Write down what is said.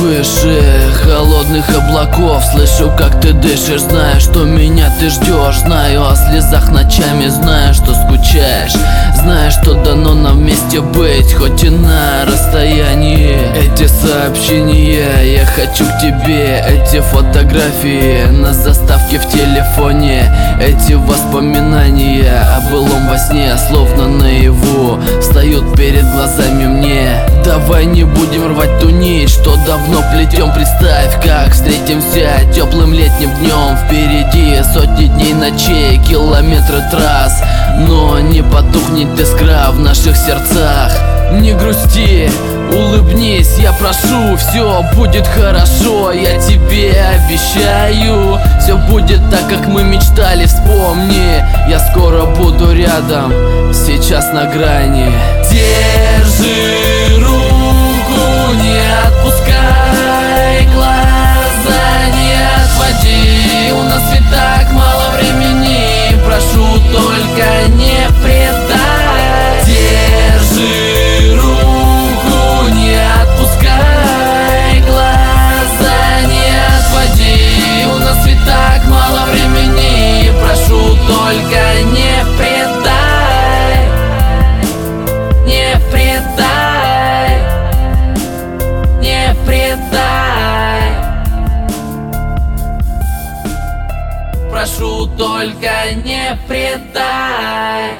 выше холодных облаков. Слышу, как ты дышишь, знаю, что меня ты ждешь. Знаю о слезах ночами, знаю, что скучаешь. Знаю, что дано нам вместе быть, хоть и на расстоянии. Эти сообщения я хочу к тебе, эти фотографии на заставке в телефоне, эти воспоминания о былом во сне, словно наяву, встают перед глазами мне. Давай не будем рвать ту нить, что давно плетем. Представь, как встретимся теплым летним днем. Впереди сотни дней, ночей, километры трасс, но не потухнет искра в наших сердцах. Не грусти, улыбнись, я прошу, все будет хорошо, я тебе обещаю. Все будет так, как мы мечтали, вспомни, я скоро буду рядом, сейчас на грани. Держи руку, не отпускай, глаза не отводи. У нас ведь так мало времени, прошу, только не предай. Держи руку, не отпускай, глаза не отводи. У нас ведь так мало времени, прошу, только не предай. Не предай, не предай. Прошу, только не предай.